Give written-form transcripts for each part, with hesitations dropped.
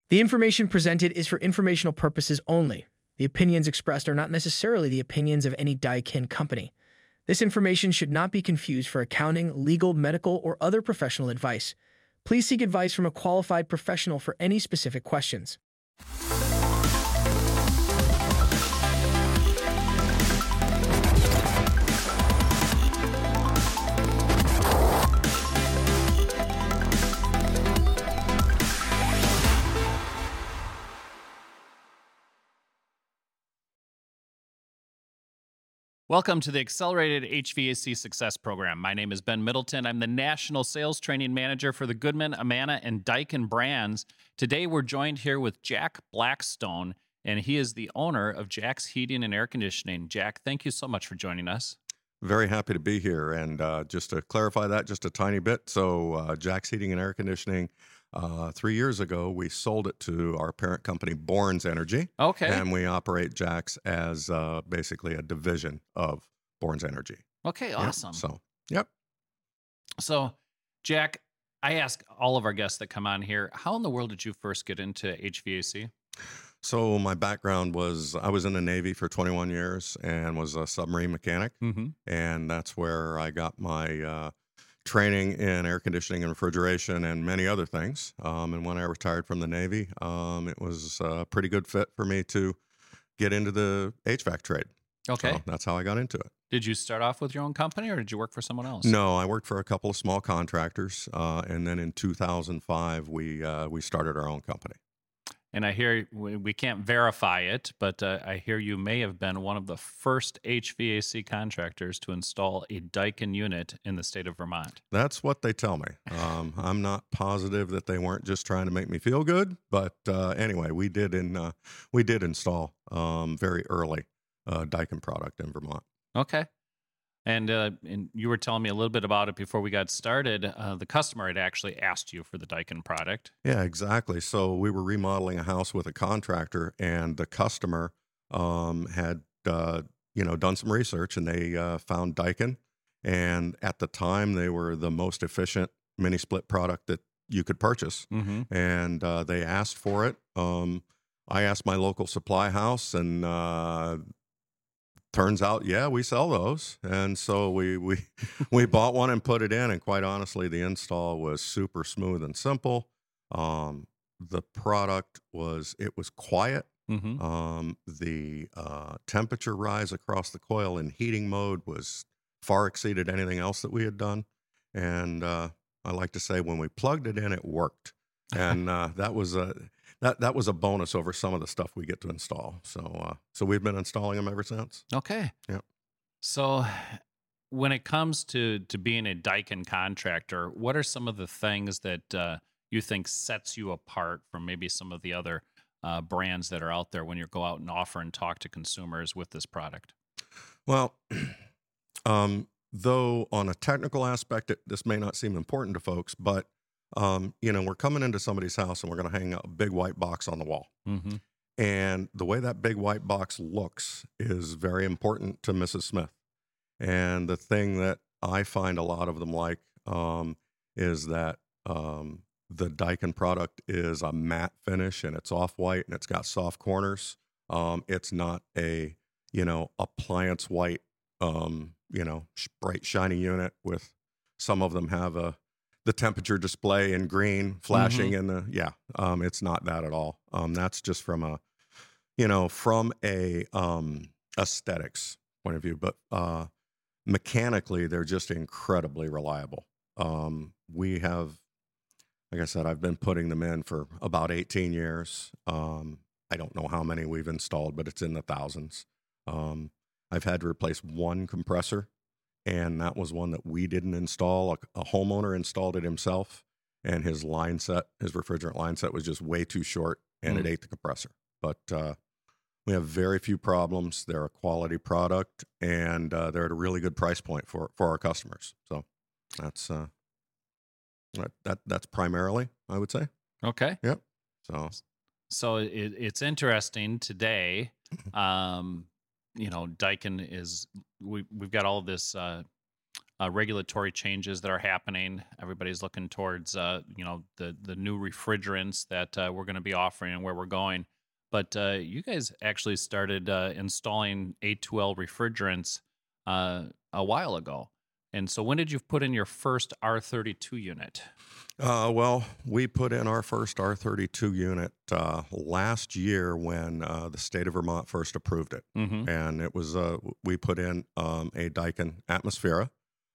The information presented is for informational purposes only. The opinions expressed are not necessarily the opinions of any Daikin company. This information should not be confused for accounting, legal, medical, or other professional advice. Please seek advice from a qualified professional for any specific questions. Welcome to the Accelerated HVAC Success Program. My name is Ben Middleton. I'm the National Sales Training Manager for the Goodman, Amana, and Daikin brands. Today, we're joined here with Jack Blackstone, and he is the owner of Jack's Heating and Air Conditioning. Jack, thank you so much for joining us. Very happy to be here. And just to clarify that just a tiny bit, so Jack's Heating and Air Conditioning, 3 years ago, we sold it to our parent company, Bournes Energy. Okay. And we operate Jack's as basically a division of Bournes Energy. Okay, awesome. Yep. So, Jack, I ask all of our guests that come on here, how in the world did you first get into HVAC? So my background was, I was in the Navy for 21 years and was a submarine mechanic. Mm-hmm. And that's where I got my training in air conditioning and refrigeration and many other things. And when I retired from the Navy, it was a pretty good fit for me to get into the HVAC trade. Okay. So that's how I got into it. Did you start off with your own company or did you work for someone else? No, I worked for a couple of small contractors. And then in 2005, we started our own company. And I hear, we can't verify it, but I hear you may have been one of the first HVAC contractors to install a Daikin unit in the state of Vermont. That's what they tell me. I'm not positive that they weren't just trying to make me feel good, but anyway, we did install very early Daikin product in Vermont. Okay. And you were telling me a little bit about it before we got started. The customer had actually asked you for the Daikin product. Yeah, exactly. So we were remodeling a house with a contractor, and the customer had done some research, and they found Daikin. And at the time, they were the most efficient mini split product that you could purchase. Mm-hmm. And they asked for it. I asked my local supply house, and turns out, yeah, we sell those. And so we bought one and put it in. And quite honestly, the install was super smooth and simple. The product was quiet. Mm-hmm. The temperature rise across the coil in heating mode was far exceeded anything else that we had done. And I like to say when we plugged it in, it worked. And that was a bonus over some of the stuff we get to install. So we've been installing them ever since. Okay. Yep. So when it comes to being a Daikin contractor, what are some of the things that you think sets you apart from maybe some of the other brands that are out there when you go out and offer and talk to consumers with this product? Well, though on a technical aspect, this may not seem important to folks, but we're coming into somebody's house and we're going to hang a big white box on the wall. Mm-hmm. And the way that big white box looks is very important to Mrs. Smith. And the thing that I find a lot of them like is that the Daikin product is a matte finish and it's off-white and it's got soft corners. It's not a, appliance white, bright, shiny unit with some of them have the temperature display in green flashing Mm-hmm. it's not that at all. That's just from a aesthetics point of view, but mechanically they're just incredibly reliable. We have, like I said, I've been putting them in for about 18 years. I don't know how many we've installed, but it's in the thousands. I've had to replace one compressor, and that was one that we didn't install. A homeowner installed it himself, and his refrigerant line set was just way too short, and it ate the compressor. But we have very few problems. They're a quality product, and they're at a really good price point for our customers. So that's primarily, I would say. Okay. Yep. So it's interesting today. Daikin is we've got all of this regulatory changes that are happening. Everybody's looking towards, the new refrigerants that we're going to be offering and where we're going. But you guys actually started installing A2L refrigerants a while ago. And so when did you put in your first R32 unit? Well, we put in our first R32 unit last year when the state of Vermont first approved it. Mm-hmm. And it was, we put in a Daikin Atmosfera.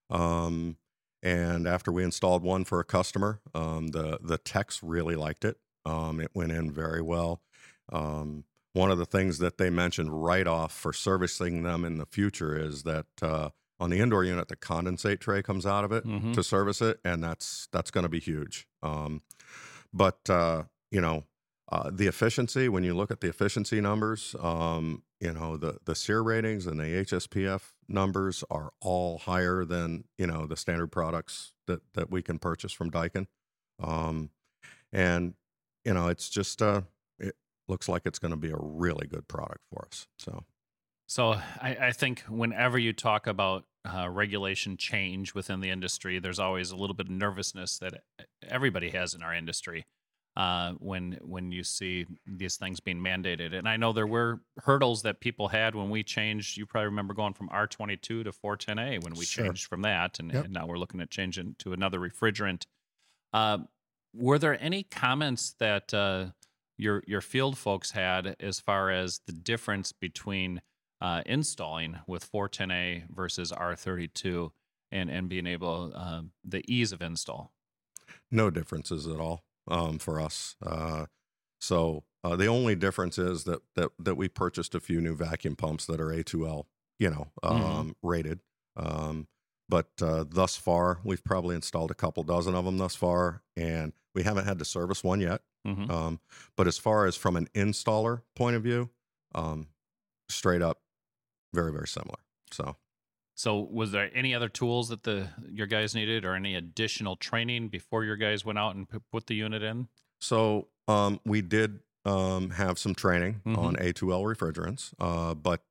And after we installed one for a customer, the techs really liked it. It went in very well. One of the things that they mentioned right off for servicing them in the future is that on the indoor unit, the condensate tray comes out of it Mm-hmm. to service it, and that's going to be huge. But the efficiency, when you look at the efficiency numbers, the SEER ratings and the HSPF numbers are all higher than the standard products that we can purchase from Daikin. It's just it looks like it's going to be a really good product for us. So I think whenever you talk about regulation change within the industry, there's always a little bit of nervousness that everybody has in our industry when you see these things being mandated. And I know there were hurdles that people had when we changed. You probably remember going from R22 to 410A when we Sure. changed from that, and now we're looking at changing to another refrigerant. Were there any comments that your field folks had as far as the difference between installing with 410A versus R32 and being able, the ease of install? No differences at all for us. So the only difference is that we purchased a few new vacuum pumps that are A2L, rated. But thus far, we've probably installed a couple dozen of them thus far, and we haven't had to service one yet. Mm-hmm. But as far as from an installer point of view, straight up, very, very similar. So was there any other tools that your guys needed, or any additional training before your guys went out and put the unit in? So we did have some training Mm-hmm. on A2L refrigerants, but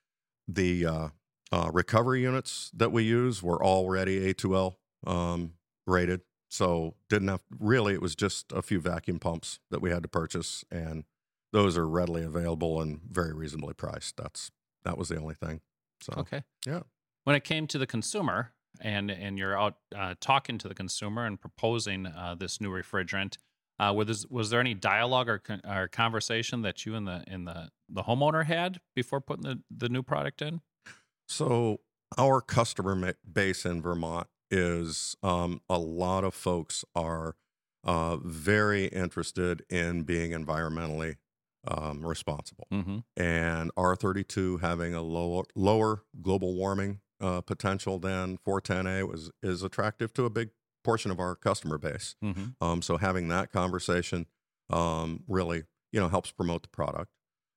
the recovery units that we use were already A2L rated. So it was just a few vacuum pumps that we had to purchase, and those are readily available and very reasonably priced. That was the only thing. So Okay. yeah. When it came to the consumer, and you're out talking to the consumer and proposing this new refrigerant, was there any dialogue or conversation that you and the homeowner had before putting the new product in? So our customer base in Vermont is a lot of folks are very interested in being environmentally responsible. Mm-hmm. And R32 having a lower global warming potential than 410A is attractive to a big portion of our customer base. Mm-hmm. So having that conversation really helps promote the product.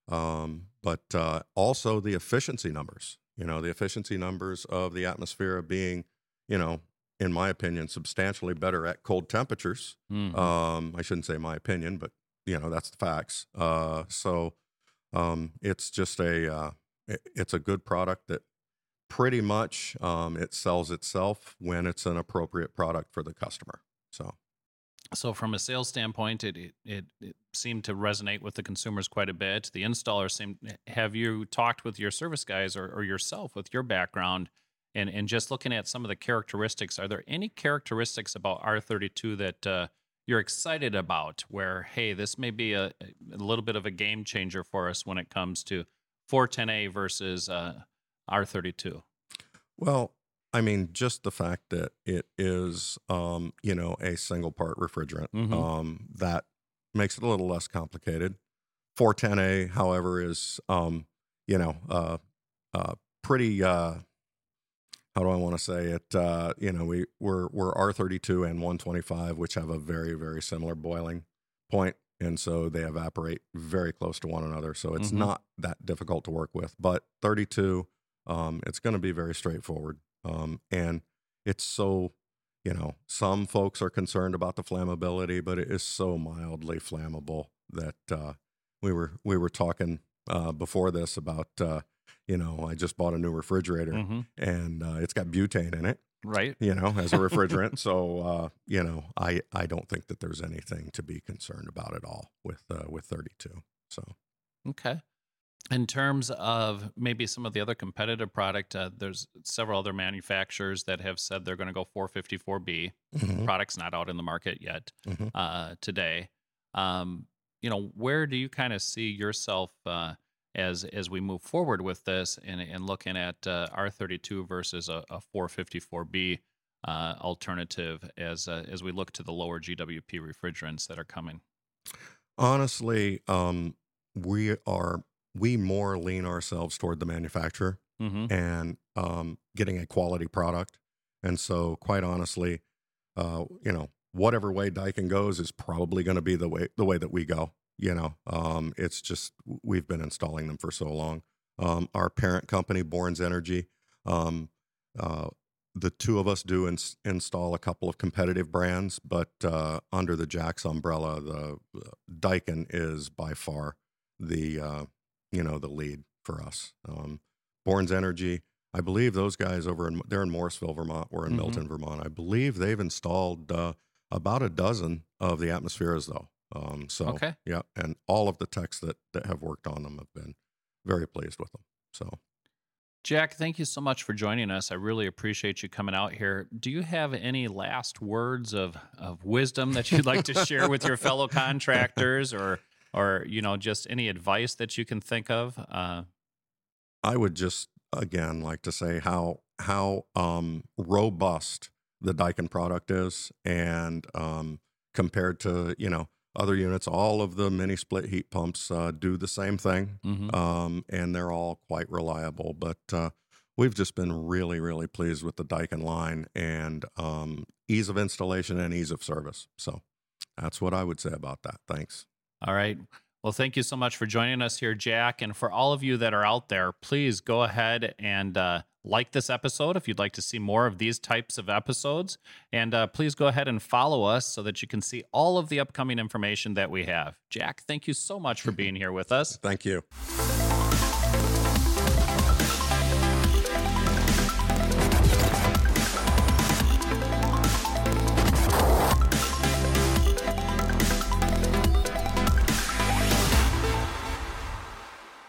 But also the efficiency numbers. The efficiency numbers of the Atmosfera being, in my opinion, substantially better at cold temperatures. Mm-hmm. I shouldn't say my opinion, but that's the facts. So it's just it's a good product that pretty much it sells itself when it's an appropriate product for the customer. So from a sales standpoint, it seemed to resonate with the consumers quite a bit. The installers have you talked with your service guys or yourself with your background and just looking at some of the characteristics, are there any characteristics about R32 that you're excited about where, hey, this may be a little bit of a game changer for us when it comes to 410A versus R32? Well, I mean, just the fact that it is, a single part refrigerant, Mm-hmm. that makes it a little less complicated. 410A, however, is, pretty, how do I want to say it? We're R32 and 125, which have a very, very similar boiling point. And so they evaporate very close to one another. So it's Mm-hmm. not that difficult to work with. But 32, it's going to be very straightforward. And it's so, some folks are concerned about the flammability, but it is so mildly flammable that we were talking before this about, I just bought a new refrigerator Mm-hmm. and it's got butane in it. Right. as a refrigerant. So, I don't think that there's anything to be concerned about at all with 32. So, Okay. In terms of maybe some of the other competitive product, there's several other manufacturers that have said they're going to go 454B. mhm, Product's not out in the market yet mhm. today. Where do you kind of see yourself as we move forward with this and looking at R32 versus a 454B alternative as we look to the lower GWP refrigerants that are coming? Honestly, we more lean ourselves toward the manufacturer Mm-hmm. and getting a quality product. And so, quite honestly, whatever way Daikin goes is probably going to be the way that we go. It's just we've been installing them for so long. Our parent company, Bournes Energy, um, uh, the two of us do install a couple of competitive brands, but under the Jax umbrella, the Daikin is by far the lead for us. Bournes Energy, I believe those guys they're in Morrisville, Vermont. We're in Mm-hmm. Milton, Vermont. I believe they've installed about a dozen of the Atmospheres, though. So Okay. yeah, and all of the techs that have worked on them have been very pleased with them. So Jack, thank you so much for joining us. I really appreciate you coming out here. Do you have any last words of wisdom that you'd like to share with your fellow contractors, or just any advice that you can think of? I would just again like to say how robust the Daikin product is, and compared to other units, all of the mini split heat pumps do the same thing, Mm-hmm. and they're all quite reliable. But we've just been really, really pleased with the Daikin line and ease of installation and ease of service. So that's what I would say about that. Thanks. All right. Well, thank you so much for joining us here, Jack. And for all of you that are out there, please go ahead and like this episode if you'd like to see more of these types of episodes. And please go ahead and follow us so that you can see all of the upcoming information that we have. Jack, thank you so much for being here with us. Thank you.